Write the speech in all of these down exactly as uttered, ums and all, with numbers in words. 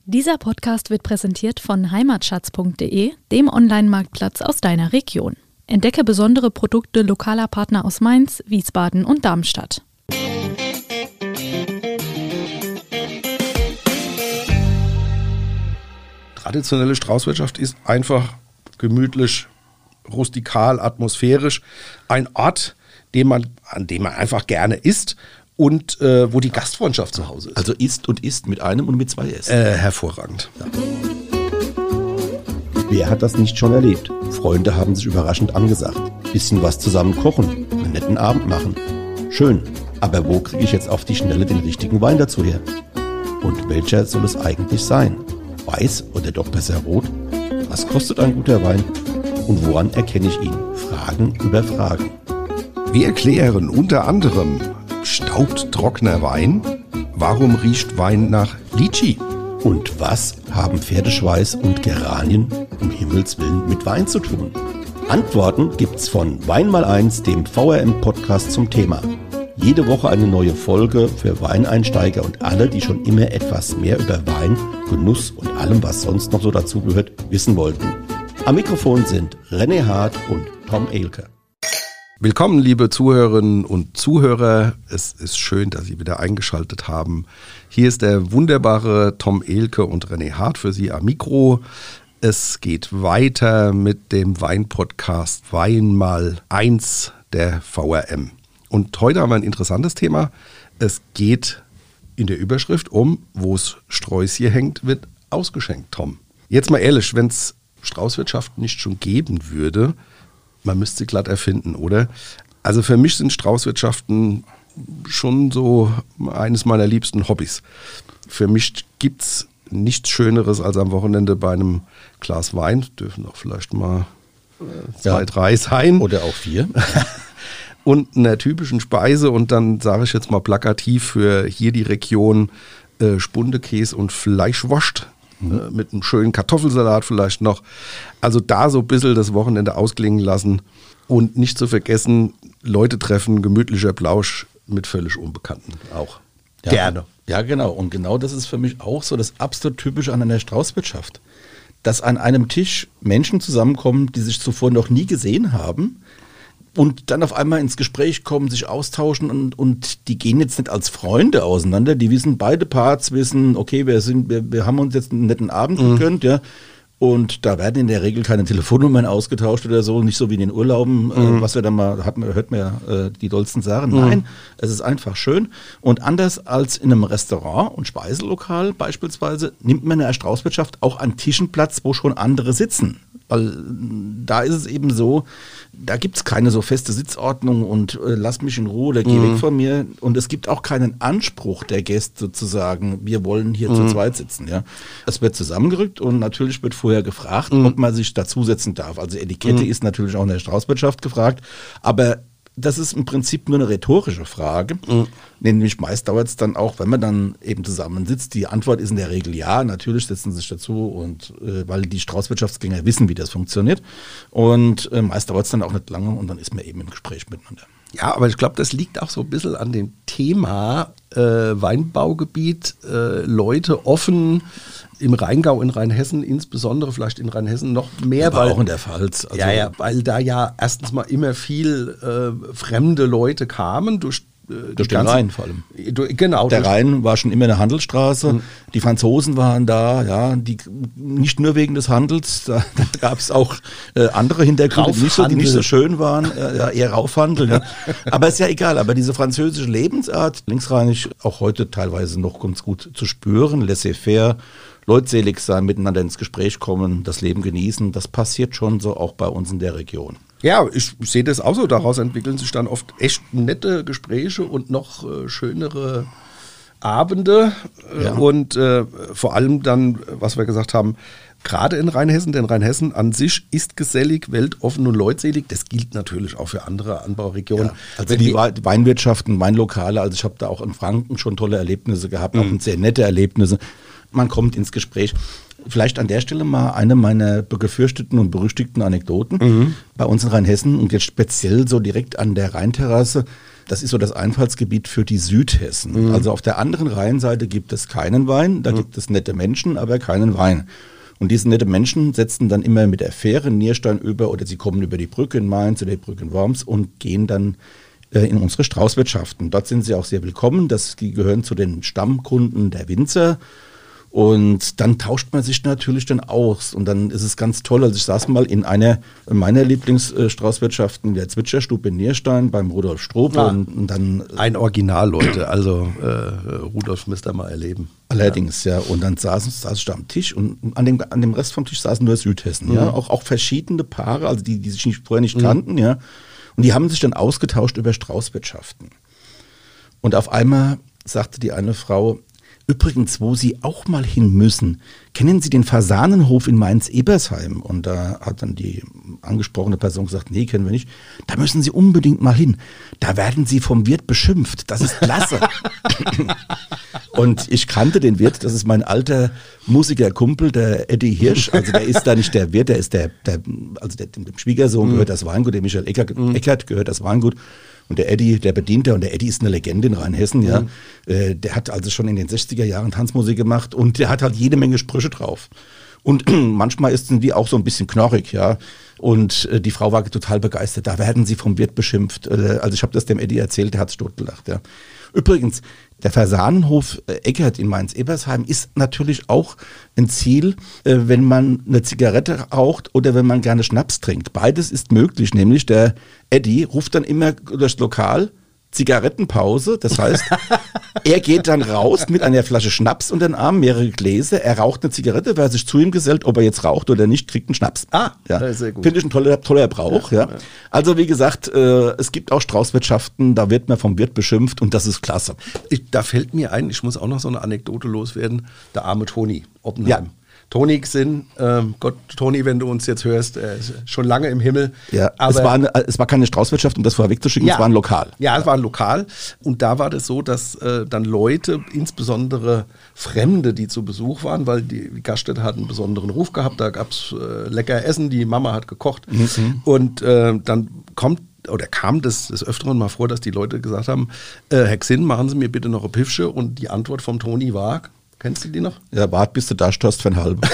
Dieser Podcast wird präsentiert von heimatschatz punkt de, dem Online-Marktplatz aus deiner Region. Entdecke besondere Produkte lokaler Partner aus Mainz, Wiesbaden und Darmstadt. Traditionelle Straußwirtschaft ist einfach gemütlich, rustikal, atmosphärisch. Ein Ort, den man, an dem man einfach gerne isst und äh, wo die Gastfreundschaft zu Hause ist. Also isst und isst mit einem und mit zwei S. Äh, hervorragend. Ja. Wer hat das nicht schon erlebt? Freunde haben sich überraschend angesagt. Bisschen was zusammen kochen, einen netten Abend machen. Schön, aber wo kriege ich jetzt auf die Schnelle den richtigen Wein dazu her? Und welcher soll es eigentlich sein? Weiß oder doch besser rot? Was kostet ein guter Wein? Und woran erkenne ich ihn? Fragen über Fragen. Wir erklären unter anderem, staubt trockener Wein? Warum riecht Wein nach Litschi? Und was haben Pferdeschweiß und Geranien um Himmels Willen mit Wein zu tun? Antworten gibt's von Wein mal eins, dem V R M-Podcast zum Thema. Jede Woche eine neue Folge für Weineinsteiger und alle, die schon immer etwas mehr über Wein, Genuss und allem, was sonst noch so dazugehört, wissen wollten. Am Mikrofon sind René Hart und Tom Ehlke. Willkommen, liebe Zuhörerinnen und Zuhörer. Es ist schön, dass Sie wieder eingeschaltet haben. Hier ist der wunderbare Tom Ehlke und René Hart für Sie am Mikro. Es geht weiter mit dem Wein-Podcast Wein mal eins der V R M. Und heute haben wir ein interessantes Thema. Es geht in der Überschrift um, wo es Sträußchen hängt, wird ausgeschenkt, Tom. Jetzt mal ehrlich, wenn es Straußwirtschaft nicht schon geben würde, man müsste sie glatt erfinden, oder? Also für mich sind Straußwirtschaften schon so eines meiner liebsten Hobbys. Für mich gibt es nichts Schöneres als am Wochenende bei einem Glas Wein, dürfen auch vielleicht mal äh, zwei, ja. drei sein. Oder auch vier. Und einer typischen Speise und dann sage ich jetzt mal plakativ für hier die Region äh, Spundekäse und Fleischwurst. Mhm. Mit einem schönen Kartoffelsalat vielleicht noch. Also da so ein bisschen das Wochenende ausklingen lassen und nicht zu vergessen, Leute treffen, gemütlicher Plausch mit völlig Unbekannten auch. Ja, gerne. Ja, genau. Und genau das ist für mich auch so das absolut Typische an einer Straußwirtschaft. Dass an einem Tisch Menschen zusammenkommen, die sich zuvor noch nie gesehen haben, und dann auf einmal ins Gespräch kommen, sich austauschen und, und die gehen jetzt nicht als Freunde auseinander. Die wissen, beide Parts wissen, okay, wir sind, wir, wir haben uns jetzt einen netten Abend mhm. gegönnt, ja. Und da werden in der Regel keine Telefonnummern ausgetauscht oder so, nicht so wie in den Urlauben, mhm. äh, was wir dann mal, hat man, hört man ja äh, die dollsten Sachen. Mhm. Nein, es ist einfach schön. Und anders als in einem Restaurant und Speiselokal beispielsweise, nimmt man in der Straußwirtschaft auch an Tischen Platz, wo schon andere sitzen. Weil da ist es eben so, da gibt es keine so feste Sitzordnung und äh, lass mich in Ruhe oder geh mhm. weg von mir. Und es gibt auch keinen Anspruch der Gäste zu sagen, wir wollen hier mhm. zu zweit sitzen. Ja. Es wird zusammengerückt und natürlich wird vorher gefragt, mhm. ob man sich dazusetzen darf. Also Etikette mhm. ist natürlich auch in der Straußwirtschaft gefragt, aber das ist im Prinzip nur eine rhetorische Frage. Mhm. Nämlich meist dauert es dann auch, wenn man dann eben zusammensitzt. Die Antwort ist in der Regel ja, natürlich setzen sie sich dazu, und äh, weil die Straußwirtschaftsgänger wissen, wie das funktioniert. Und äh, meist dauert es dann auch nicht lange und dann ist man eben im Gespräch miteinander. Ja, aber ich glaube, das liegt auch so ein bisschen an dem Thema äh, Weinbaugebiet, äh, Leute offen. Im Rheingau, in Rheinhessen, insbesondere vielleicht in Rheinhessen noch mehr. Aber weil, auch in der Pfalz. Also ja, ja, weil da ja erstens mal immer viel äh, fremde Leute kamen durch äh, durch den ganzen, Rhein vor allem. Durch, genau. Der Rhein war schon immer eine Handelsstraße. Mhm. Die Franzosen waren da, ja, die nicht nur wegen des Handels. Da, da gab es auch äh, andere Hintergründe, die nicht, so, die nicht so schön waren. Äh, ja, eher Raufhandel. Ja. Aber ist ja egal. Aber diese französische Lebensart, linksrheinisch, auch heute teilweise noch ganz gut zu spüren, laissez-faire, leutselig sein, miteinander ins Gespräch kommen, das Leben genießen, das passiert schon so auch bei uns in der Region. Ja, ich, ich sehe das auch so. Daraus entwickeln sich dann oft echt nette Gespräche und noch äh, schönere Abende. Ja. Und äh, vor allem dann, was wir gesagt haben, gerade in Rheinhessen, denn Rheinhessen an sich ist gesellig, weltoffen und leutselig. Das gilt natürlich auch für andere Anbauregionen. Ja, also die Weinwirtschaften, Weinlokale, also ich habe da auch in Franken schon tolle Erlebnisse gehabt, mhm. auch sehr nette Erlebnisse. man kommt ins Gespräch. Vielleicht an der Stelle mal eine meiner gefürchteten und berüchtigten Anekdoten. Mhm. Bei uns in Rheinhessen und jetzt speziell so direkt an der Rheinterrasse. Das ist so das Einfallsgebiet für die Südhessen. Mhm. Also auf der anderen Rheinseite gibt es keinen Wein, da mhm. gibt es nette Menschen, aber keinen Wein. Und diese nette Menschen setzen dann immer mit der Fähre in Nierstein über oder sie kommen über die Brücke in Mainz oder die Brücke in Worms und gehen dann äh, in unsere Straußwirtschaften. Dort sind sie auch sehr willkommen, das, die gehören zu den Stammkunden der Winzer. Und dann tauscht man sich natürlich dann aus und dann ist es ganz toll. Also ich saß mal in einer meiner Lieblingsstraußwirtschaften, in der Zwitscherstube in Nierstein beim Rudolf Strope. Ah, und, und dann ein Original, Leute. Also äh, Rudolf müsst ihr mal erleben. Allerdings, ja. ja. Und dann saß, saß ich da am Tisch und an dem, an dem Rest vom Tisch saßen nur Südhessen. Mhm. Ja. Auch, auch verschiedene Paare, also die, die sich nicht, vorher nicht mhm. kannten. Ja. Und die haben sich dann ausgetauscht über Straußwirtschaften. Und auf einmal sagte die eine Frau, übrigens, wo Sie auch mal hin müssen, kennen Sie den Fasanenhof in Mainz-Ebersheim? Und da hat dann die angesprochene Person gesagt, nee, kennen wir nicht. Da müssen Sie unbedingt mal hin. Da werden Sie vom Wirt beschimpft. Das ist klasse. Und ich kannte den Wirt, das ist mein alter Musikerkumpel, der Eddie Hirsch. Also der ist da nicht der Wirt, der ist der, der also der, dem Schwiegersohn mm. gehört das Weingut, dem Michael Eckert, mm. Eckert gehört das Weingut. Und der Eddie, der Bediente, und der Eddie ist eine Legende in Rheinhessen, ja. Mhm. Äh, der hat also schon in den sechziger Jahren Tanzmusik gemacht und der hat halt jede Menge Sprüche drauf. Und manchmal ist die auch so ein bisschen knorrig, ja. Und äh, die Frau war total begeistert. Da werden sie vom Wirt beschimpft. Äh, also ich habe das dem Eddie erzählt, der hat es totgelacht, ja. Übrigens, der Fasanenhof äh, Eckert in Mainz-Ebersheim ist natürlich auch ein Ziel, äh, wenn man eine Zigarette raucht oder wenn man gerne Schnaps trinkt. Beides ist möglich, nämlich der Eddie ruft dann immer durchs Lokal, Zigarettenpause, das heißt, er geht dann raus mit einer Flasche Schnaps unter den Arm, mehrere Gläser, er raucht eine Zigarette, wer sich zu ihm gesellt, ob er jetzt raucht oder nicht, kriegt einen Schnaps. Ah, ja. Das ist sehr gut. Finde ich ein toller, toller Brauch. Ja, ja. Ja. Also wie gesagt, äh, es gibt auch Straußwirtschaften, da wird man vom Wirt beschimpft und das ist klasse. Ich, da fällt mir ein, ich muss auch noch so eine Anekdote loswerden, der arme Toni Oppenheim. Ja. Toni Xinn, ähm, Gott, Toni, wenn du uns jetzt hörst, er ist schon lange im Himmel. Ja, aber es war, eine, es war keine Straußwirtschaft, um das vorher wegzuschicken, ja, es war ein Lokal. Ja, es war ein Lokal. Und da war das so, dass äh, dann Leute, insbesondere Fremde, die zu Besuch waren, weil die, die Gaststätte hat einen besonderen Ruf gehabt, da gab es äh, lecker Essen, die Mama hat gekocht. Mhm. Und äh, dann kommt oder kam das des Öfteren mal vor, dass die Leute gesagt haben, äh, Herr Xinn, machen Sie mir bitte noch eine Piffsche. Und die Antwort vom Toni war, kennst du die noch? Ja, wart bis du da stehst für ein halbes.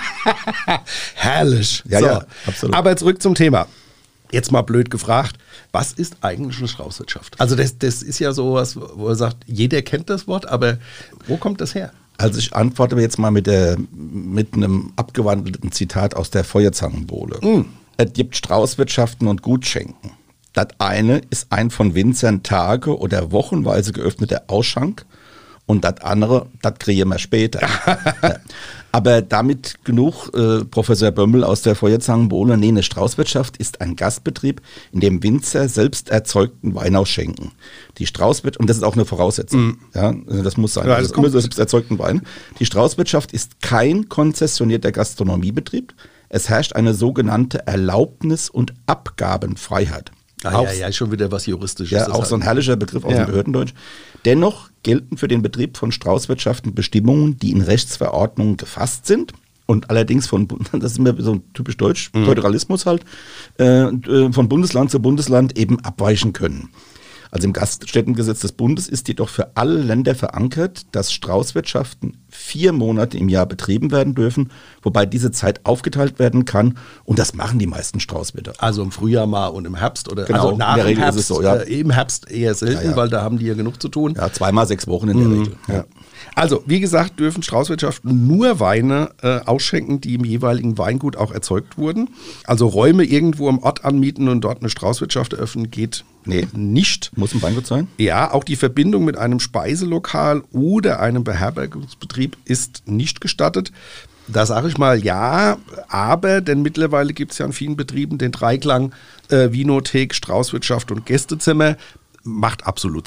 Herrlich. Ja, so. ja, absolut. Aber zurück zum Thema. Jetzt mal blöd gefragt, was ist eigentlich eine Straußwirtschaft? Also das, das ist ja sowas, wo er sagt, jeder kennt das Wort, aber wo kommt das her? Also ich antworte jetzt mal mit, der, mit einem abgewandelten Zitat aus der Feuerzangenbowle. Mm. Es gibt Straußwirtschaften und Gutschenken. Das eine ist ein von Winzern Tage- oder wochenweise geöffneter Ausschank. Und das andere, das kriegen wir später. Ja. Aber damit genug, äh, Professor Bömmel aus der Feuerzangenbowle. Nee, eine Straußwirtschaft ist ein Gastbetrieb, in dem Winzer selbst erzeugten Wein ausschenken. Die Straußwirtschaft, und das ist auch eine Voraussetzung, mm. ja, das muss sein, ja, das immer so selbst erzeugten Wein. Die Straußwirtschaft ist kein konzessionierter Gastronomiebetrieb. Es herrscht eine sogenannte Erlaubnis- und Abgabenfreiheit. Ah, ja, ja, schon wieder was Juristisches. Ja, auch so ein herrlicher Begriff aus ja. dem Behördendeutsch. Dennoch gelten für den Betrieb von Straußwirtschaften Bestimmungen, die in Rechtsverordnungen gefasst sind und allerdings von, das ist immer so ein typisch deutsch, mhm. Föderalismus halt, äh, von Bundesland zu Bundesland eben abweichen können. Also im Gaststättengesetz des Bundes ist jedoch für alle Länder verankert, dass Straußwirtschaften vier Monate im Jahr betrieben werden dürfen, wobei diese Zeit aufgeteilt werden kann und das machen die meisten Straußwirte. Also im Frühjahr mal und im Herbst oder genau, also nach in der Regel Herbst, ist es so, ja. äh, im Herbst eher selten, ja, ja. weil da haben die ja genug zu tun. Ja, zweimal sechs Wochen in der mhm. Regel. Ja. Also, wie gesagt, dürfen Straußwirtschaften nur Weine äh, ausschenken, die im jeweiligen Weingut auch erzeugt wurden. Also Räume irgendwo am Ort anmieten und dort eine Straußwirtschaft eröffnen geht nee. nicht. Muss ein Weingut sein? Ja, auch die Verbindung mit einem Speiselokal oder einem Beherbergungsbetrieb ist nicht gestattet. Da sage ich mal ja, aber, denn mittlerweile gibt es ja in vielen Betrieben den Dreiklang äh, Winothek, Straußwirtschaft und Gästezimmer. Macht absolut Sinn.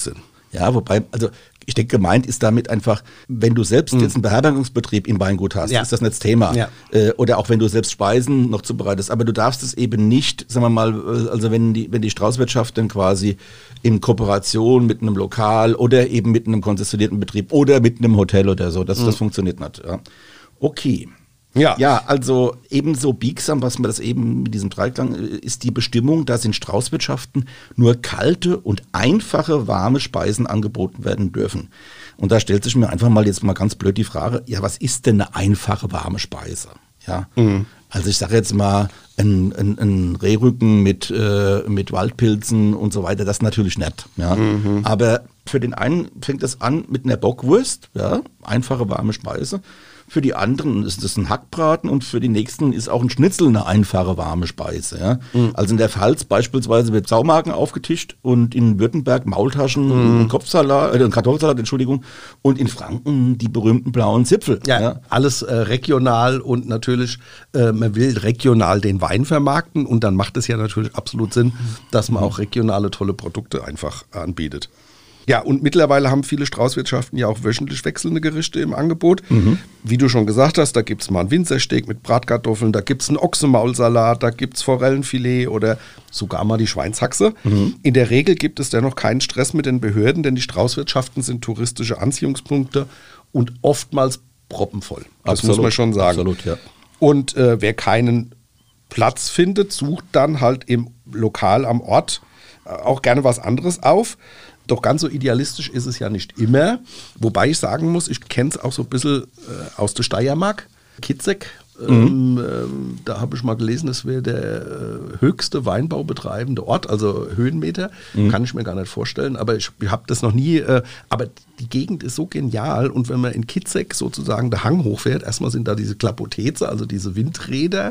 Ja, wobei, also ich denke, gemeint ist damit einfach, wenn du selbst mhm. jetzt einen Beherbergungsbetrieb im Weingut hast, ja. ist das nicht das Thema. Ja. Äh, oder auch wenn du selbst Speisen noch zubereitest. Aber du darfst es eben nicht, sagen wir mal, also wenn die, wenn die Straußwirtschaft dann quasi in Kooperation mit einem Lokal oder eben mit einem konzessionierten Betrieb oder mit einem Hotel oder so, das, mhm. das funktioniert nicht. Ja. Okay. Ja. ja, also ebenso biegsam, was man das eben mit diesem Dreiklang ist die Bestimmung, dass in Straußwirtschaften nur kalte und einfache warme Speisen angeboten werden dürfen. Und da stellt sich mir einfach mal jetzt mal ganz blöd die Frage, ja, was ist denn eine einfache warme Speise? Ja, mhm. also ich sage jetzt mal, ein, ein, ein Rehrücken mit, äh, mit Waldpilzen und so weiter, das natürlich nicht. Ja. Mhm. Aber für den einen fängt das an mit einer Bockwurst, ja, einfache warme Speise. Für die anderen ist das ein Hackbraten und für die nächsten ist auch ein Schnitzel eine einfache, warme Speise. Ja? Mhm. Also in der Pfalz beispielsweise wird Saumagen aufgetischt und in Württemberg Maultaschen, mhm. Kopfsalat, äh, Kartoffelsalat, Entschuldigung, und in Franken die berühmten blauen Zipfel. Ja, ja. Alles äh, regional und natürlich, äh, man will regional den Wein vermarkten und dann macht es ja natürlich absolut Sinn, dass man mhm. auch regionale tolle Produkte einfach anbietet. Ja, und mittlerweile haben viele Straußwirtschaften ja auch wöchentlich wechselnde Gerichte im Angebot. Mhm. Wie du schon gesagt hast, da gibt es mal einen Winzersteak mit Bratkartoffeln, da gibt es einen Ochsenmaulsalat, da gibt es Forellenfilet oder sogar mal die Schweinshaxe. Mhm. In der Regel gibt es dennoch keinen Stress mit den Behörden, denn die Straußwirtschaften sind touristische Anziehungspunkte und oftmals proppenvoll. Das Absolut. Muss man schon sagen. Absolut, ja. Und äh, wer keinen Platz findet, sucht dann halt im Lokal am Ort äh, auch gerne was anderes auf. Doch ganz so idealistisch ist es ja nicht immer. Wobei ich sagen muss, ich kenne es auch so ein bisschen äh, aus der Steiermark. Kitzek, ähm, mhm. ähm, da habe ich mal gelesen, das wäre der äh, höchste weinbaubetreibende Ort, also Höhenmeter. Mhm. Kann ich mir gar nicht vorstellen, aber ich, ich habe das noch nie. Äh, aber die Gegend ist so genial und wenn man in Kitzek sozusagen der Hang hochfährt, erstmal sind da diese Klapoteze, also diese Windräder.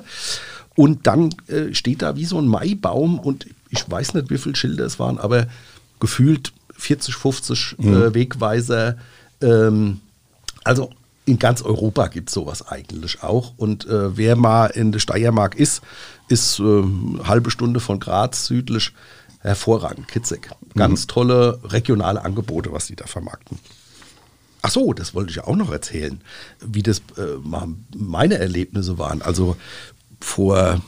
Und dann äh, steht da wie so ein Maibaum und ich weiß nicht, wie viele Schilder es waren, aber gefühlt vierzig, fünfzig mhm. äh, Wegweiser. Ähm, also in ganz Europa gibt es sowas eigentlich auch. Und äh, wer mal in der Steiermark ist, ist äh, eine halbe Stunde von Graz südlich hervorragend. Kitzek. Ganz mhm. tolle regionale Angebote, was die da vermarkten. Ach so, das wollte ich auch noch erzählen, wie das äh, mal meine Erlebnisse waren. Also vor,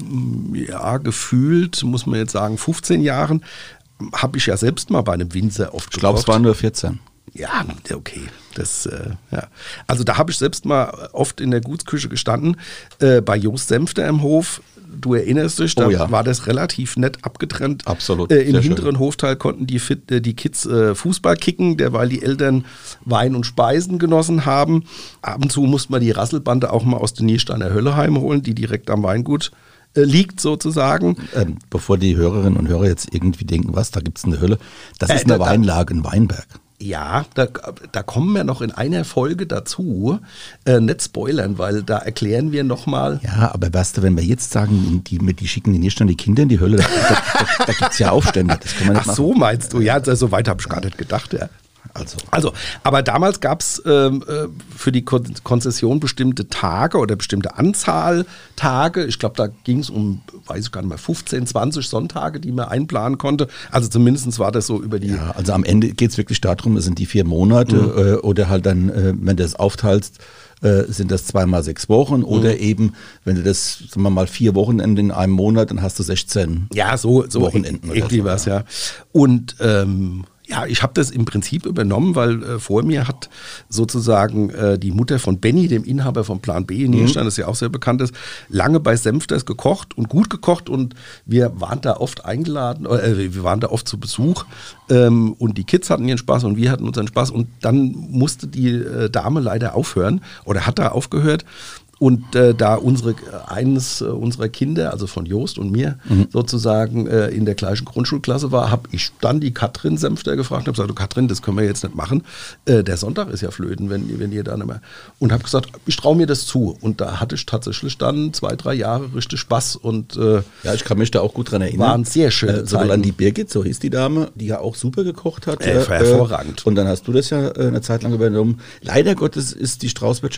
ja, gefühlt, muss man jetzt sagen, fünfzehn Jahren, habe ich ja selbst mal bei einem Winzer oft Ich glaube, es waren nur vierzehn. Ja, okay. Das, äh, ja. Also da habe ich selbst mal oft in der Gutsküche gestanden, äh, bei Jost Senfter im Hof. Du erinnerst dich, da oh ja. war das relativ nett abgetrennt. Absolut. Äh, Im hinteren schön. Hofteil konnten die, Fit, äh, die Kids äh, Fußball kicken, derweil die Eltern Wein und Speisen genossen haben. Ab und zu musste man die Rasselbande auch mal aus der Niersteiner Hölle heimholen, die direkt am Weingut liegt sozusagen. Ähm, bevor die Hörerinnen und Hörer jetzt irgendwie denken, was, da gibt es eine Hölle. Das äh, ist eine da, Weinlage in Weinberg. Ja, da, da kommen wir noch in einer Folge dazu. Äh, nicht spoilern, weil da erklären wir nochmal. Ja, aber weißt du, wenn wir jetzt sagen, die, die schicken die Nierstein die Kinder in die Hölle, da, da, da, da gibt es ja Aufstände. Das kann man nicht Ach so, meinst du? Ja, so weit habe ich gar nicht gedacht, ja. Also. also, aber damals gab es ähm, für die Kon- Konzession bestimmte Tage oder bestimmte Anzahl Tage. Ich glaube, da ging es um, weiß ich gar nicht mehr, fünfzehn, zwanzig Sonntage, die man einplanen konnte. Also zumindest war das so über die... Ja, also am Ende geht es wirklich darum, es sind die vier Monate mhm. äh, oder halt dann, äh, wenn du das aufteilst, äh, sind das zweimal sechs Wochen oder mhm. eben, wenn du das, sagen wir mal, vier Wochenende in einem Monat, dann hast du sechzehn ja, so, so Wochenenden. Irgendwie was, ja. Und ähm, ja, ich habe das im Prinzip übernommen, weil äh, vor mir hat sozusagen äh, die Mutter von Benny, dem Inhaber von Plan B in Nierstein, mhm. das ja auch sehr bekannt ist, lange bei Senfters gekocht und gut gekocht und wir waren da oft eingeladen, äh, wir waren da oft zu Besuch ähm, und die Kids hatten ihren Spaß und wir hatten unseren Spaß und dann musste die äh, Dame leider aufhören oder hat da aufgehört. Und äh, da unsere, eines äh, unserer Kinder, also von Jost und mir, mhm. sozusagen äh, in der gleichen Grundschulklasse war, habe ich dann die Katrin Senfter gefragt und habe gesagt, du Katrin, das können wir jetzt nicht machen. Äh, der Sonntag ist ja flöten, wenn, wenn ihr da nicht mehr... Und habe gesagt, ich traue mir das zu. Und da hatte ich tatsächlich dann zwei, drei Jahre richtig Spaß. Und, äh, ja, ich kann mich da auch gut dran erinnern. Waren sehr schöne äh, Sowohl an die Birgit, so hieß die Dame, die ja auch super gekocht hat. Äh, hervorragend. Und dann hast du das ja äh, eine Zeit lang übernommen. Leider Gottes ist die Straußwirtschaft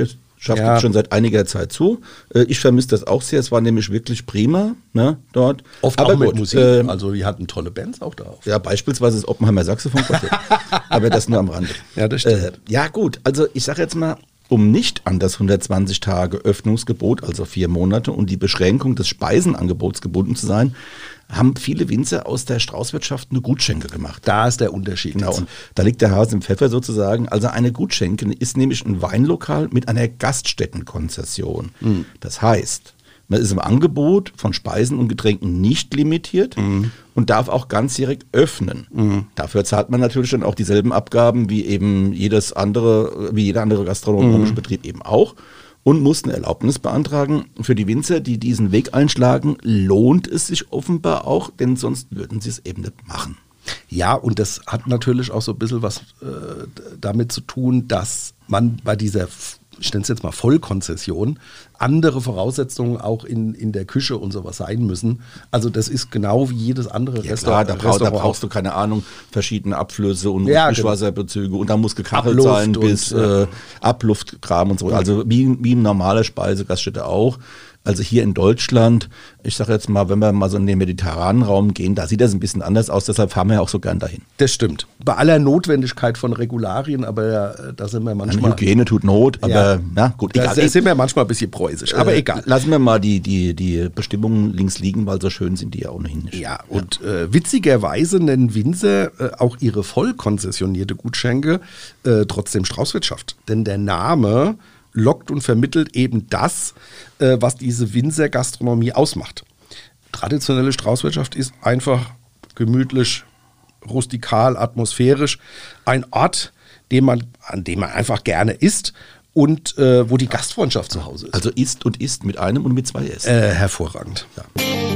schafft Ja. jetzt schon seit einiger Zeit zu. Äh, ich vermisse das auch sehr. Es war nämlich wirklich prima, ne, dort. Oft Aber auch mit gut, Musik. äh, Also die hatten tolle Bands auch da. Ja, beispielsweise das Oppenheimer Saxophon-Quartett. Aber das nur am Rande. Ja, das stimmt. Äh, ja, gut. Also ich sage jetzt mal, um nicht an das hundertzwanzig Tage Öffnungsgebot, also vier Monate, und die Beschränkung des Speisenangebots gebunden zu sein, haben viele Winzer aus der Straußwirtschaft eine Gutschenke gemacht. Da ist der Unterschied. Genau, jetzt. und da liegt der Hase im Pfeffer sozusagen. Also eine Gutschenke ist nämlich ein Weinlokal mit einer Gaststättenkonzession. Mhm. Das heißt, man ist im Angebot von Speisen und Getränken nicht limitiert Mhm. und darf auch ganzjährig öffnen. Mhm. Dafür zahlt man natürlich dann auch dieselben Abgaben wie eben jedes andere, wie jeder andere gastronomische Mhm. Betrieb eben auch. Und mussten Erlaubnis beantragen. Für die Winzer, die diesen Weg einschlagen, lohnt es sich offenbar auch, denn sonst würden sie es eben nicht machen. Ja, und das hat natürlich auch so ein bisschen was äh, damit zu tun, dass man bei dieser, ich nenne es jetzt mal Vollkonzession, andere Voraussetzungen auch in, in der Küche und sowas sein müssen. Also das ist genau wie jedes andere Ja, Restaurant. klar, da, brauch, da brauchst du, keine Ahnung, verschiedene Abflüsse und Ja, Mischwasserbezüge und da muss gekachelt Abluft sein bis und, ja. äh, Abluftkram und so. Also wie, wie ein normaler Speisegaststätte auch. Also hier in Deutschland, ich sage jetzt mal, wenn wir mal so in den mediterranen Raum gehen, da sieht das ein bisschen anders aus, deshalb fahren wir ja auch so gern dahin. Das stimmt. Bei aller Notwendigkeit von Regularien, aber äh, da sind wir Eine manchmal... Hygiene tut Not, aber Ja. na gut, Da egal. sind wir manchmal ein bisschen preußisch, aber Äh, egal. Lassen wir mal die, die, die Bestimmungen links liegen, weil so schön sind die ja ohnehin nicht. Ja, und Äh, witzigerweise nennen Winzer äh, auch ihre vollkonzessionierte Gutschenke äh, trotzdem Straußwirtschaft. Denn der Name lockt und vermittelt eben das, äh, was diese Winzergastronomie ausmacht. Traditionelle Straußwirtschaft ist einfach gemütlich, rustikal, atmosphärisch. Ein Ort, den man, an dem man einfach gerne isst und äh, wo die Gastfreundschaft zu Hause ist. Also isst und isst mit einem und mit zwei S. Äh, hervorragend. Ja.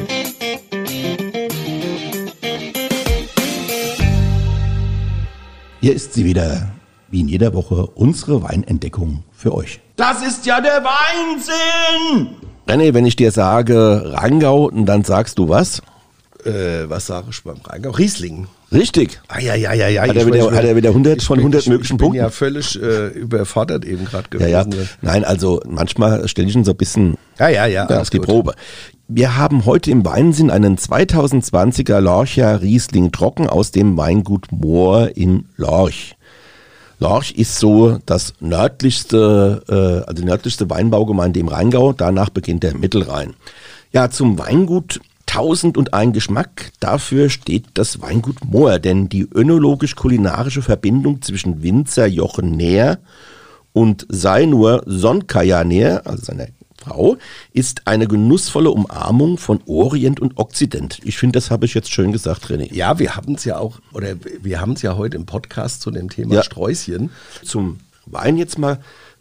Hier ist sie wieder, wie in jeder Woche, unsere Weinentdeckung für euch. Das ist ja der Weinsinn! René, wenn ich dir sage Rheingau, dann sagst du was? Äh, was sage ich beim Rheingau? Riesling. Richtig. Ah, ja, ja, ja, ja. Hat er Ich- wieder- ich- hat er wieder hundert ich von bin- hundert ich, möglichen ich bin Punkten? ja völlig äh, überfordert eben gerade Ja, gewesen. ja. Nein, also manchmal stelle ich ihn so ein bisschen Ja, ja, ja, ja, alles auf die gut. Probe. Wir haben heute im Weinsinn einen zweitausendzwanziger Lorcher Riesling trocken aus dem Weingut Mohr in Lorch. Lorch ist so das nördlichste, äh, also die nördlichste Weinbaugemeinde im Rheingau. Danach beginnt der Mittelrhein. Ja, zum Weingut tausend und ein Geschmack. Dafür steht das Weingut Mohr, denn die önologisch-kulinarische Verbindung zwischen Winzer Jochen Nähr und Seinur Sonkaya Nähr, also seiner Frau, ist eine genussvolle Umarmung von Orient und Okzident. Ich finde, das habe ich jetzt schön gesagt, René. Ja, wir haben es ja auch, oder wir haben es ja heute im Podcast zu dem Thema Ja. Sträußchen. Zum Wein jetzt mal.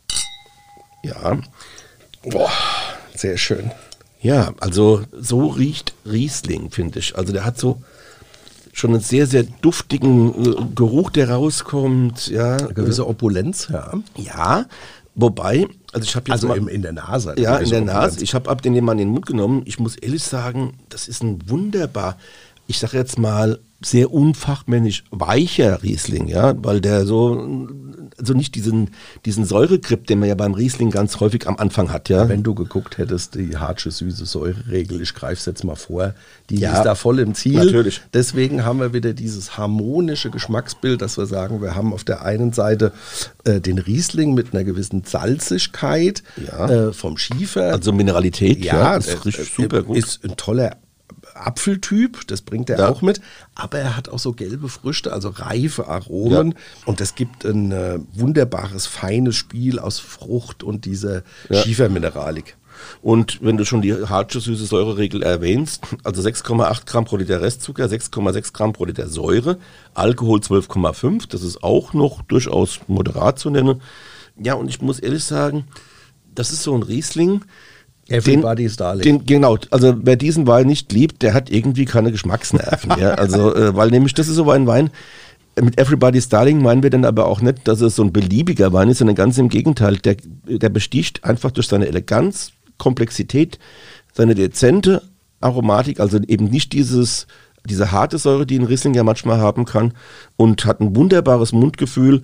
Ja, Boah, sehr schön. ja, also so riecht Riesling, finde ich. Also der hat so schon einen sehr, sehr duftigen äh, Geruch, der rauskommt. Ja, Eine gewisse Opulenz, ja. äh, ja. Wobei, also ich habe jetzt Also mal, im, in der Nase. eine ja, in gewisse der Opulenz. Nase. Ich habe ab den mal in den Mund genommen. Ich muss ehrlich sagen, das ist ein wunderbar, ich sage jetzt mal, sehr unfachmännisch weicher Riesling, ja, weil der so, also nicht diesen, diesen Säuregrip, den man ja beim Riesling ganz häufig am Anfang hat, ja. Wenn du geguckt hättest, die Hartsche süße Säureregel, ich greife es jetzt mal vor, die Ja, ist da voll im Ziel. natürlich. Deswegen haben wir wieder dieses harmonische Geschmacksbild, dass wir sagen, wir haben auf der einen Seite äh, den Riesling mit einer gewissen Salzigkeit Ja. äh, vom Schiefer. Also Mineralität, ja, das äh, riecht äh, super gut. Ist ein toller Apfeltyp, das bringt er Ja. auch mit, aber er hat auch so gelbe Früchte, also reife Aromen, Ja. und das gibt ein äh, wunderbares, feines Spiel aus Frucht und dieser Ja. Schiefermineralik. Und wenn du schon die Hartsche süße Säureregel erwähnst, also sechs Komma acht Gramm pro Liter Restzucker, sechs Komma sechs Gramm pro Liter Säure, Alkohol zwölf Komma fünf, das ist auch noch durchaus moderat zu nennen. Ja, und ich muss ehrlich sagen, das ist so ein Riesling. Everybody's Darling. Den, genau, also wer diesen Wein nicht liebt, der hat irgendwie keine Geschmacksnerven. ja, also, äh, weil nämlich das ist so ein Wein, mit Everybody's Darling meinen wir dann aber auch nicht, dass es so ein beliebiger Wein ist, sondern ganz im Gegenteil. Der, der besticht einfach durch seine Eleganz, Komplexität, seine dezente Aromatik, also eben nicht dieses, diese harte Säure, die ein Riesling ja manchmal haben kann, und hat ein wunderbares Mundgefühl,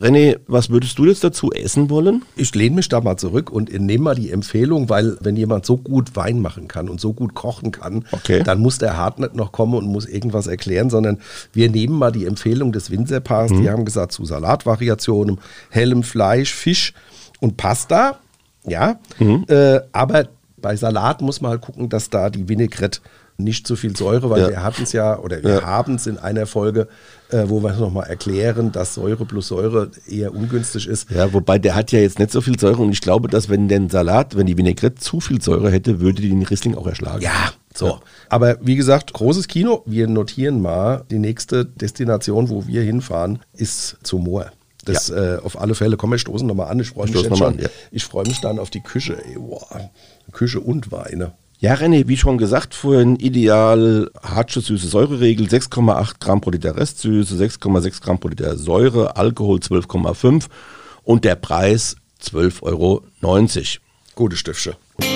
René, was würdest du jetzt dazu essen wollen? Ich lehne mich da mal zurück und nehme mal die Empfehlung, weil wenn jemand so gut Wein machen kann und so gut kochen kann, okay. dann muss der Hart nicht noch kommen und muss irgendwas erklären, sondern wir nehmen mal die Empfehlung des Winzerpaars. Mhm. Die haben gesagt, zu Salatvariationen, hellem Fleisch, Fisch und Pasta. Ja, mhm. äh, aber bei Salat muss man halt gucken, dass da die Vinaigrette nicht zu viel Säure, weil ja. wir hatten es ja, oder wir ja. haben es in einer Folge, äh, wo wir es nochmal erklären, dass Säure plus Säure eher ungünstig ist. Ja, wobei der hat ja jetzt nicht so viel Säure und ich glaube, dass wenn der Salat, wenn die Vinaigrette zu viel Säure hätte, würde die den Riesling auch erschlagen. Ja, so. Ja. Aber wie gesagt, großes Kino. Wir notieren mal, die nächste Destination, wo wir hinfahren, ist zum Moor. Das ja. äh, auf alle Fälle. Komm, wir stoßen nochmal an. Ich freue mich jetzt schon. An, ja. Ich freue mich dann auf die Küche. Ey, wow. Küche und Weine. Ja, René, wie schon gesagt, vorhin ideal Hartsche süße Säureregel, sechs Komma acht Gramm pro Liter Restsüße, sechs Komma sechs Gramm pro Liter Säure, Alkohol zwölf Komma fünf und der Preis zwölf Euro neunzig. Gute Stiftsche.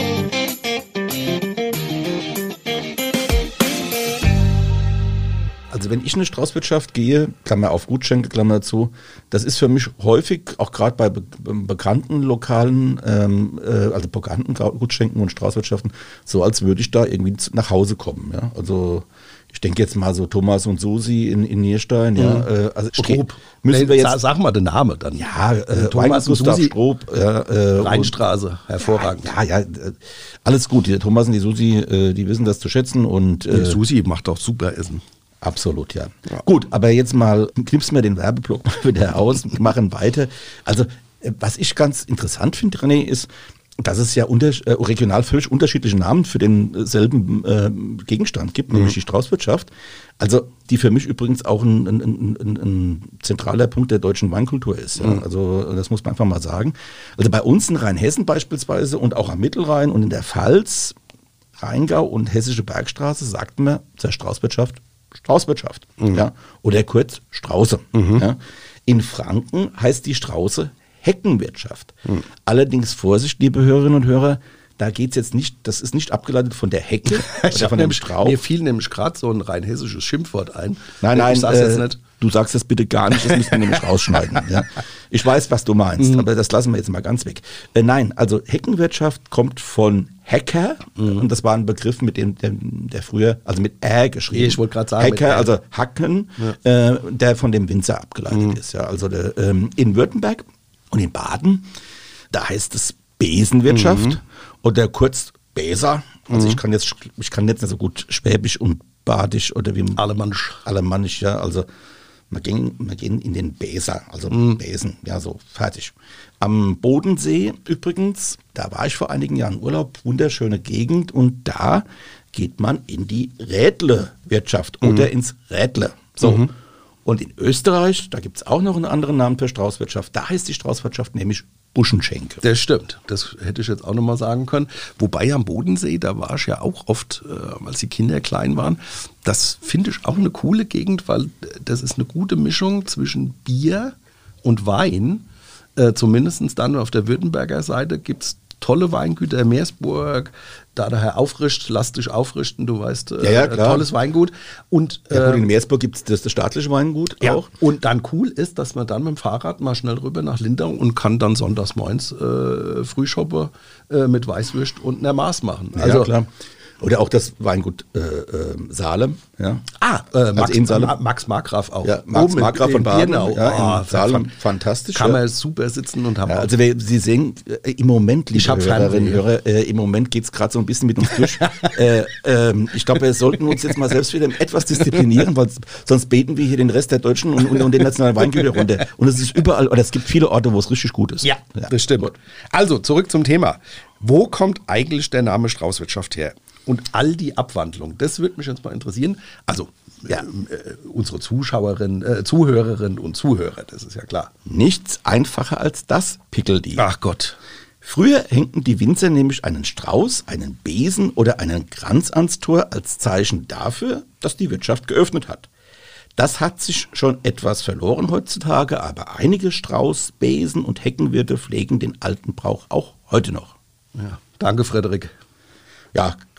Also wenn ich in eine Straußwirtschaft gehe, Klammer auf Gutschenke, Klammer zu, das ist für mich häufig, auch gerade bei be- bekannten Lokalen, ähm, äh, also bekannten Gutschenken und Straußwirtschaften, so als würde ich da irgendwie nach Hause kommen. Ja? Also ich denke jetzt mal so Thomas und Susi in, in Nierstein. Mhm. Ja, äh, also Stroop. Müssen nee, wir jetzt, sag mal den Namen dann. Ja, äh, Thomas und Gustav Susi. Stroop. Ja, äh, Rheinstraße, hervorragend. Ja, ja, ja, alles gut. Die Thomas und die Susi, äh, die wissen das zu schätzen. Und äh, die Susi macht auch super Essen. Absolut, ja. ja. Gut, aber jetzt mal, knippst mir den Werbeblock mal wieder aus, machen weiter. Also, was ich ganz interessant finde, René, ist, dass es ja unter, äh, regional völlig unterschiedliche Namen für denselben äh, Gegenstand gibt, mhm. nämlich die Straußwirtschaft. Also, die für mich übrigens auch ein, ein, ein, ein zentraler Punkt der deutschen Weinkultur ist. Ja? Mhm. Also, das muss man einfach mal sagen. Also, bei uns in Rheinhessen beispielsweise und auch am Mittelrhein und in der Pfalz, Rheingau und Hessische Bergstraße sagt man zur Straußwirtschaft Straußwirtschaft, mhm. ja, oder kurz Strauße. Mhm. Ja. In Franken heißt die Strauße Heckenwirtschaft. Mhm. Allerdings Vorsicht, liebe Hörerinnen und Hörer, da geht es jetzt nicht, das ist nicht abgeleitet von der Hecke oder von dem Strauch. Mir fiel nämlich gerade so ein rein hessisches Schimpfwort ein. Nein, nein, ich sag's äh, jetzt nicht. Du sagst das bitte gar nicht, das müssen wir nämlich rausschneiden. Ja. Ich weiß, was du meinst, mhm. aber das lassen wir jetzt mal ganz weg. Äh, nein, also Heckenwirtschaft kommt von Hacker mhm. und das war ein Begriff, mit dem der, der früher, also mit Ä geschrieben. Ich wollte gerade sagen. Hacker, also Hacken, ja. äh, der von dem Winzer abgeleitet mhm. ist. Ja. Also der, ähm, in Württemberg und in Baden, da heißt es Besenwirtschaft mhm. oder kurz Beser. Also mhm. ich kann jetzt, ich kann jetzt nicht so gut Schwäbisch und Badisch oder wie Alemannisch. Alemannisch, ja, also wir gehen, wir gehen in den Beser, also mm. Besen, ja, so, fertig. Am Bodensee übrigens, da war ich vor einigen Jahren Urlaub, wunderschöne Gegend und da geht man in die Rädlewirtschaft mm. oder ins Rädle. So. Mm-hmm. Und in Österreich, da gibt es auch noch einen anderen Namen für Straußwirtschaft, da heißt die Straußwirtschaft nämlich Buschenschenke. Das stimmt, das hätte ich jetzt auch nochmal sagen können. Wobei am Bodensee, da war ich ja auch oft, äh, als die Kinder klein waren. Das finde ich auch eine coole Gegend, weil das ist eine gute Mischung zwischen Bier und Wein. Äh, zumindest dann auf der Württemberger Seite gibt es tolle Weingüter, Meersburg, da der Herr Aufricht, lass dich aufrichten, du weißt, äh, ja, ja, tolles Weingut. Und, ja, gut, in Meersburg gibt es das, das staatliche Weingut ja, auch. Und dann cool ist, dass man dann mit dem Fahrrad mal schnell rüber nach Lindau und kann dann sonntags morgens äh, Frühschoppe äh, mit Weißwürst und einer Maß machen. Also, ja, klar. Oder auch das Weingut äh, äh, Salem. Ja. Ah, äh, Max, also Salem. Max Markgraf auch. Ja, Max Oben Markgraf von Baden. Birnau. Ja, oh, in Salem. Fantastisch. Kann ja. man super sitzen und haben. Ja, also wir, Sie sehen, äh, im Moment, liebe ich Hörerinnen und Hörer, äh, im Moment geht es gerade so ein bisschen mit uns durch. äh, ähm, ich glaube, wir sollten uns jetzt mal selbst wieder etwas disziplinieren, weil sonst beten wir hier den Rest der Deutschen und, und, und den nationalen Weingüter runter. Und es ist überall, oder es gibt viele Orte, wo es richtig gut ist. Ja, ja. Das stimmt. Also, zurück zum Thema. Wo kommt eigentlich der Name Straußwirtschaft her? Und all die Abwandlungen, das würde mich jetzt mal interessieren. Also ja, äh, unsere Zuschauerinnen, äh, Zuhörerinnen und Zuhörer, das ist ja klar. Nichts einfacher als das, Pickeldi. Ach Gott. Früher hängten die Winzer nämlich einen Strauß, einen Besen oder einen Kranz ans Tor als Zeichen dafür, dass die Wirtschaft geöffnet hat. Das hat sich schon etwas verloren heutzutage, aber einige Strauß-, Besen- und Heckenwirte pflegen den alten Brauch auch heute noch. Ja, danke, Frederik. Ja,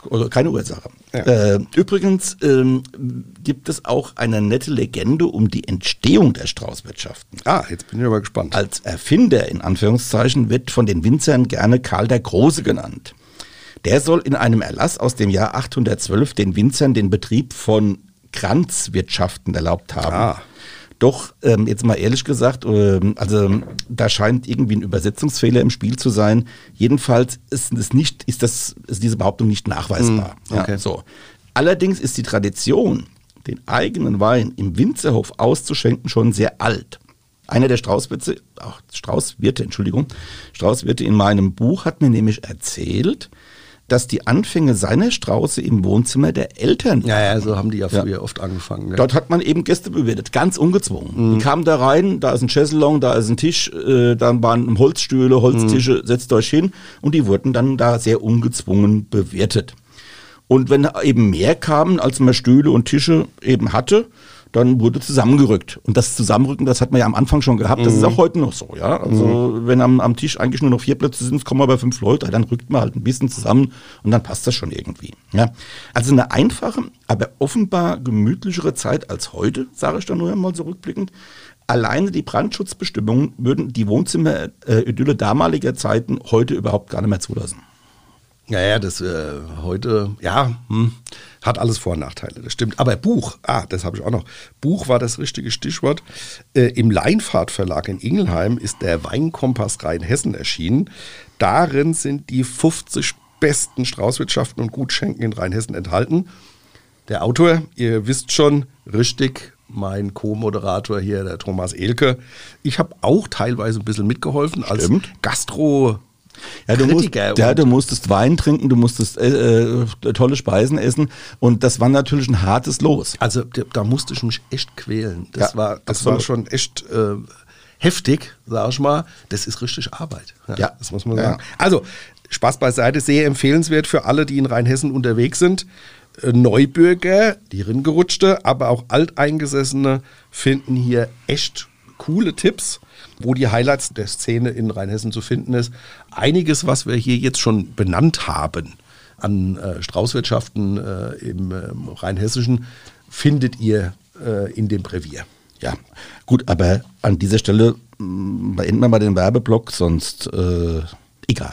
also keine Ursache. Ja. Äh, übrigens ähm, gibt es auch eine nette Legende um die Entstehung der Straußwirtschaften. Ah, jetzt bin ich aber gespannt. Als Erfinder in Anführungszeichen wird von den Winzern gerne Karl der Große genannt. Der soll in einem Erlass aus dem Jahr achthundertzwölf den Winzern den Betrieb von Kranzwirtschaften erlaubt haben. Ah. Doch, ähm, jetzt mal ehrlich gesagt, ähm, also da scheint irgendwie ein Übersetzungsfehler im Spiel zu sein. Jedenfalls ist es nicht, ist das, ist diese Behauptung nicht nachweisbar. Mm, okay. Ja, so. Allerdings ist die Tradition, den eigenen Wein im Winzerhof auszuschenken, schon sehr alt. Einer der Straußwirte, ach, Straußwirte, Entschuldigung, Straußwirte in meinem Buch hat mir nämlich erzählt, dass die Anfänge seiner Strauße im Wohnzimmer der Eltern waren. Ja, ja, so haben die ja früher Ja. oft angefangen. Ja. Dort hat man eben Gäste bewirtet, ganz ungezwungen. Mhm. Die kamen da rein, da ist ein Chaiselong, da ist ein Tisch, äh, dann waren Holzstühle, Holztische, mhm. setzt euch hin und die wurden dann da sehr ungezwungen bewirtet. Und wenn eben mehr kamen, als man Stühle und Tische eben hatte, dann wurde zusammengerückt. Und das Zusammenrücken, das hat man ja am Anfang schon gehabt, das mhm. ist auch heute noch so. Ja? Also mhm. wenn am, am Tisch eigentlich nur noch vier Plätze sind, kommen aber fünf Leute, dann rückt man halt ein bisschen zusammen und dann passt das schon irgendwie. Ja? Also eine einfache, aber offenbar gemütlichere Zeit als heute, sage ich dann nur einmal so rückblickend. Alleine die Brandschutzbestimmungen würden die Wohnzimmer-Idylle damaliger Zeiten heute überhaupt gar nicht mehr zulassen. Ja, ja, das äh, heute, ja, hm, hat alles Vor- und Nachteile, das stimmt. Aber Buch, ah, das habe ich auch noch. Buch war das richtige Stichwort. Äh, Im Leinfahrt Verlag in Ingelheim ist der Weinkompass Rheinhessen erschienen. Darin sind die fünfzig besten Straußwirtschaften und Gutschenken in Rheinhessen enthalten. Der Autor, ihr wisst schon, richtig, mein Co-Moderator hier, der Thomas Ehlke. Ich habe auch teilweise ein bisschen mitgeholfen als Stimmt. Gastro- Ja, du, musst, Kritiker ja, und- du musstest Wein trinken, du musstest äh, äh, tolle Speisen essen und das war natürlich ein hartes Los. Also da, da musste ich mich echt quälen. Das, Ja, war, das absolut. war schon echt äh, heftig, sag ich mal. Das ist richtig Arbeit. Ja. Das muss man Ja. sagen. Also, Spaß beiseite, sehr empfehlenswert für alle, die in Rheinhessen unterwegs sind. Äh, Neubürger, die Ringerutschte, aber auch Alteingesessene finden hier echt coole Tipps, wo die Highlights der Szene in Rheinhessen zu finden ist. Einiges, was wir hier jetzt schon benannt haben an äh, Straußwirtschaften äh, im äh, Rheinhessischen, findet ihr äh, in dem Brevier. Ja, gut, aber an dieser Stelle mh, beenden wir mal den Werbeblock, sonst äh, egal.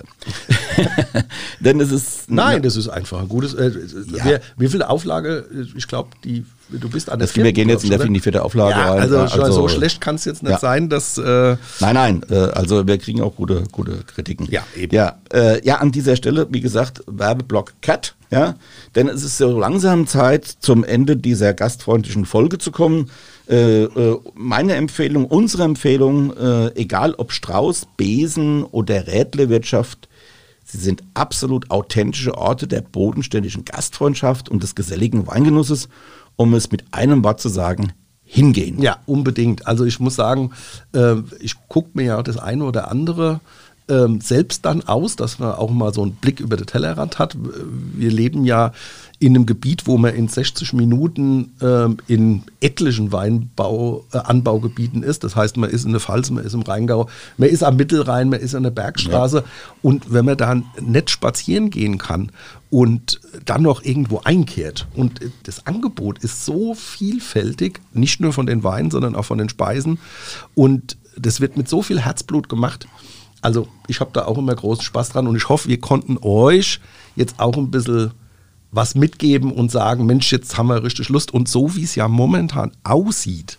Denn es ist... Nein, das ist einfach ein gutes. Äh, Ja. wer, wie viel Auflage? Ich glaube, die du bist an der Das, wir gehen jetzt in der, in die vierte Auflage ja, rein. also, Ja, schon so schlecht kann es jetzt nicht ja. sein, dass äh, Nein, nein, äh, also wir kriegen auch gute, gute Kritiken. Ja, eben. Ja, äh, ja, an dieser Stelle, wie gesagt, Werbeblock Cut, ja, denn es ist so langsam Zeit, zum Ende dieser gastfreundlichen Folge zu kommen. Äh, äh, meine Empfehlung, unsere Empfehlung, äh, egal ob Strauß, Besen oder Rädlewirtschaft, sie sind absolut authentische Orte der bodenständigen Gastfreundschaft und des geselligen Weingenusses, um es mit einem Wort zu sagen, hingehen. ja, unbedingt. Also ich muss sagen, äh, ich gucke mir ja das eine oder andere ähm, selbst dann aus, dass man auch mal so einen Blick über den Tellerrand hat. Wir leben ja in einem Gebiet, wo man in sechzig Minuten ähm, in etlichen Weinbau, äh, Anbaugebieten ist. Das heißt, man ist in der Pfalz, man ist im Rheingau, man ist am Mittelrhein, man ist an der Bergstraße. Ja. Und wenn man da nett spazieren gehen kann und dann noch irgendwo einkehrt und das Angebot ist so vielfältig, nicht nur von den Weinen, sondern auch von den Speisen und das wird mit so viel Herzblut gemacht. Also ich habe da auch immer großen Spaß dran und ich hoffe, wir konnten euch jetzt auch ein bisschen was mitgeben und sagen, Mensch, jetzt haben wir richtig Lust. Und so wie es ja momentan aussieht,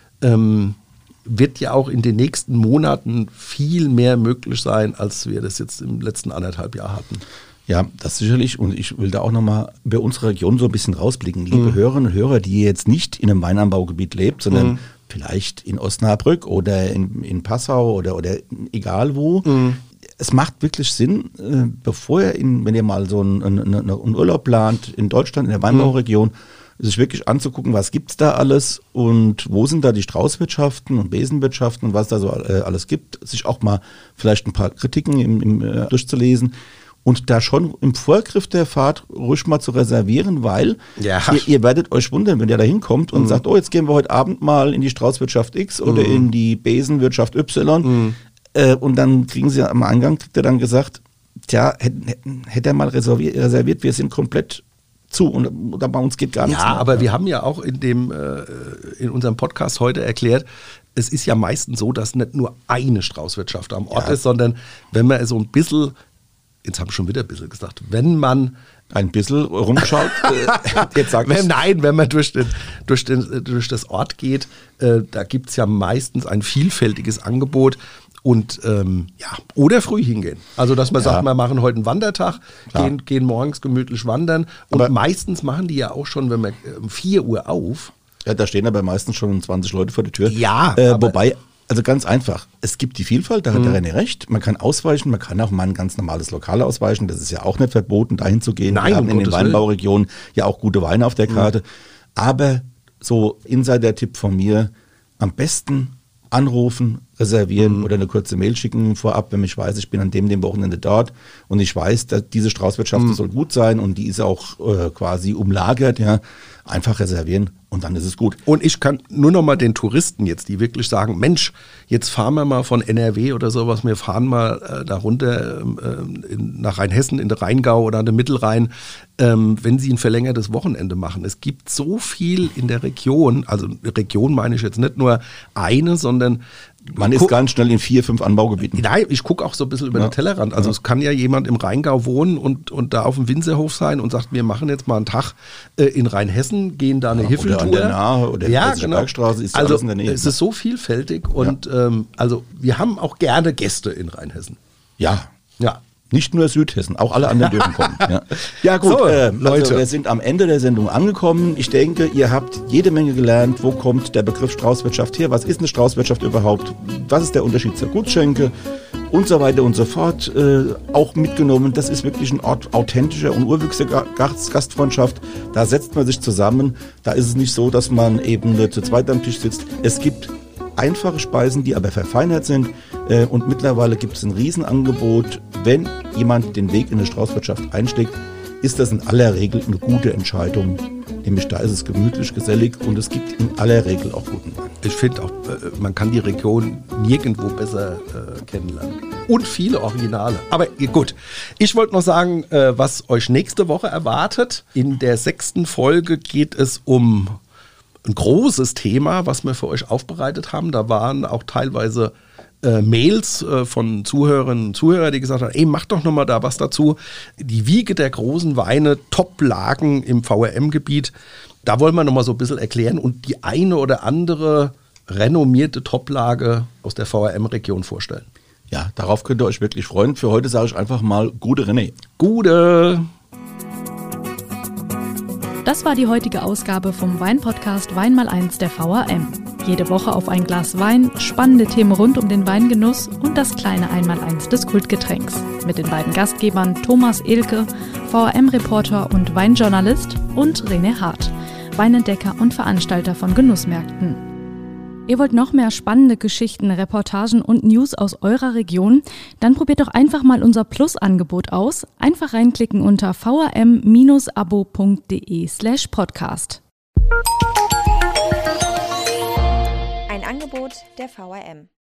ähm, wird ja auch in den nächsten Monaten viel mehr möglich sein, als wir das jetzt im letzten anderthalb Jahr hatten. Ja, das sicherlich. Und ich will da auch nochmal bei unserer Region so ein bisschen rausblicken. Liebe mhm. Hörerinnen und Hörer, die jetzt nicht in einem Weinanbaugebiet lebt, sondern mhm. vielleicht in Osnabrück oder in, in Passau oder, oder egal wo. Mhm. Es macht wirklich Sinn, äh, bevor ihr, in, wenn ihr mal so einen, einen, einen Urlaub plant in Deutschland, in der Weinbauregion, mhm. sich wirklich anzugucken, was gibt es da alles und wo sind da die Straußwirtschaften und Besenwirtschaften und was da so äh, alles gibt, sich auch mal vielleicht ein paar Kritiken im, im, äh, durchzulesen und da schon im Vorgriff der Fahrt ruhig mal zu reservieren, weil ja. ihr, ihr werdet euch wundern, wenn ihr da hinkommt und mhm. sagt, oh, jetzt gehen wir heute Abend mal in die Straußwirtschaft X oder mhm. in die Besenwirtschaft Y. Mhm. Und dann kriegen sie am Eingang, kriegt er dann gesagt, tja, hätte hätt er mal reserviert, reserviert, wir sind komplett zu und, und bei uns geht gar nichts Ja, mehr. aber wir haben ja auch in dem äh, in unserem Podcast heute erklärt, es ist ja meistens so, dass nicht nur eine Straußwirtschaft am Ort Ja. ist, sondern wenn man so ein bisschen, jetzt habe ich schon wieder ein bisschen gesagt, wenn man ein bisschen rumschaut, äh, jetzt sagt wenn, es. nein, wenn man durch, den, durch, den, durch das Ort geht, äh, da gibt es ja meistens ein vielfältiges Angebot. Und ähm, ja, oder früh hingehen. Also, dass man Ja. sagt, wir machen heute einen Wandertag, Klar. gehen, gehen morgens gemütlich wandern. Und Aber- meistens machen die ja auch schon, wenn man äh, um vier Uhr auf. Ja, da stehen aber meistens schon zwanzig Leute vor der Tür. Ja, äh, aber- wobei, also ganz einfach, es gibt die Vielfalt, da hat der René recht. Man kann ausweichen, man kann auch mal ein ganz normales Lokal ausweichen. Das ist ja auch nicht verboten, dahin zu gehen. Nein, Wir haben um in den Gottes Weinbauregionen ja auch gute Weine auf der Karte. Aber so Insider-Tipp von mir, am besten anrufen, reservieren oder eine kurze Mail schicken vorab, wenn ich weiß, ich bin an dem, dem Wochenende dort und ich weiß, dass diese Straußwirtschaft die soll gut sein und die ist auch äh, quasi umlagert, ja, einfach reservieren und dann ist es gut. Und ich kann nur noch mal den Touristen jetzt, die wirklich sagen, Mensch, jetzt fahren wir mal von N R W oder sowas, wir fahren mal äh, da runter ähm, in, nach Rheinhessen in den Rheingau oder an den Mittelrhein, ähm, wenn sie ein verlängertes Wochenende machen. Es gibt so viel in der Region, also Region meine ich jetzt nicht nur eine, sondern Man ist guck- ganz schnell in vier, fünf Anbaugebieten. Nein, ich gucke auch so ein bisschen über Ja. den Tellerrand. Also Ja. es kann ja jemand im Rheingau wohnen und, und da auf dem Winzerhof sein und sagt, wir machen jetzt mal einen Tag äh, in Rheinhessen, gehen da eine Ja, Hiffeltour. oder an der Nahe oder ja, Hessische genau. Bergstraße ist ja also alles in der Nähe. es ist so vielfältig und ähm, also wir haben auch gerne Gäste in Rheinhessen. Ja, Ja. nicht nur Südhessen, auch alle anderen dürfen kommen. Ja, Ja, gut, so, äh, Leute. Leute. Also wir sind am Ende der Sendung angekommen. Ich denke, ihr habt jede Menge gelernt. Wo kommt der Begriff Straußwirtschaft her? Was ist eine Straußwirtschaft überhaupt? Was ist der Unterschied zur Gutschenke? Und so weiter und so fort. Äh, auch mitgenommen, das ist wirklich ein Ort authentischer und urwüchsiger Gast Gastfreundschaft. Da setzt man sich zusammen. Da ist es nicht so, dass man eben nur zu zweit am Tisch sitzt. Es gibt einfache Speisen, die aber verfeinert sind. Äh, und mittlerweile gibt es ein Riesenangebot. Wenn jemand den Weg in die Straußwirtschaft einschlägt, ist das in aller Regel eine gute Entscheidung. Nämlich da ist es gemütlich, gesellig und es gibt in aller Regel auch guten Wein. Ich finde auch, äh, man kann die Region nirgendwo besser äh, kennenlernen. Und viele Originale. Aber äh, gut, ich wollte noch sagen, äh, was euch nächste Woche erwartet. In der sechsten Folge geht es um ein großes Thema, was wir für euch aufbereitet haben. Da waren auch teilweise äh, Mails äh, von Zuhörerinnen und Zuhörern, die gesagt haben, ey, mach doch nochmal da was dazu. Die Wiege der großen Weine, Top-Lagen im V R M-Gebiet. Da wollen wir nochmal so ein bisschen erklären und die eine oder andere renommierte Top-Lage aus der V R M-Region vorstellen. Ja, darauf könnt ihr euch wirklich freuen. Für heute sage ich einfach mal gute René. Gute! Das war die heutige Ausgabe vom Weinpodcast Wein mal eins der V R M. Jede Woche auf ein Glas Wein, spannende Themen rund um den Weingenuss und das kleine Einmaleins des Kultgetränks. Mit den beiden Gastgebern Thomas Ehlke, V R M-Reporter und Weinjournalist, und René Hart, Weinentdecker und Veranstalter von Genussmärkten. Ihr wollt noch mehr spannende Geschichten, Reportagen und News aus eurer Region? Dann probiert doch einfach mal unser Plus-Angebot aus. Einfach reinklicken unter vrm-abo.de slash podcast. Ein Angebot der V R M.